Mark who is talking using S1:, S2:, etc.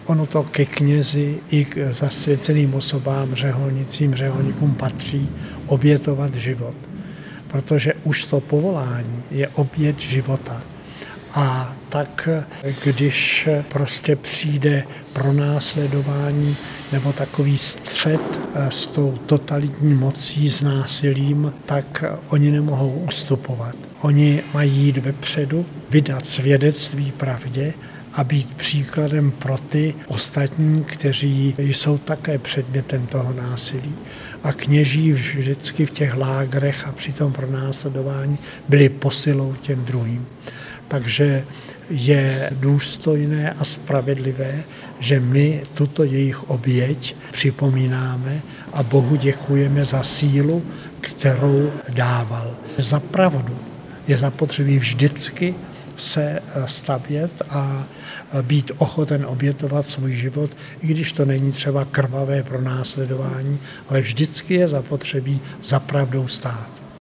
S1: ono to ke knězi i k zasvěceným osobám, řeholníkům patří obětovat život. Protože už to povolání je oběť života. A tak, když prostě přijde pronásledování nebo takový střet s tou totalitní mocí, s násilím, tak oni nemohou ustupovat. Oni mají jít vepředu, vydat svědectví pravdě a být příkladem pro ty ostatní, kteří jsou také předmětem toho násilí. A kněží vždycky v těch lágrech a při tom pronásledování byli posilou těm druhým. Takže je důstojné a spravedlivé, že my tuto jejich oběť připomínáme a Bohu děkujeme za sílu, kterou dával. Za pravdu je zapotřebí vždycky se stavět a být ochoten obětovat svůj život, i když to není třeba krvavé pronásledování, ale vždycky je zapotřebí za pravdou stát.